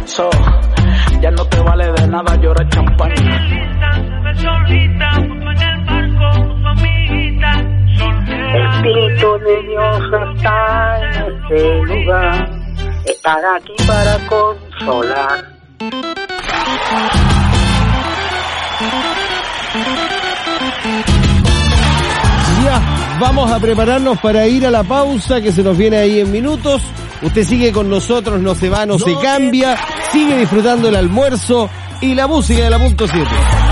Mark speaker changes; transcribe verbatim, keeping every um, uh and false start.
Speaker 1: So, ya no te vale de nada llorar champaña.
Speaker 2: El Espíritu de Dios está en este lugar, está aquí para consolar.
Speaker 3: Ya, vamos a prepararnos para ir a la pausa que se nos viene ahí en minutos. Usted sigue con nosotros, no se va, no se cambia, sigue disfrutando el almuerzo y la música de la punto siete.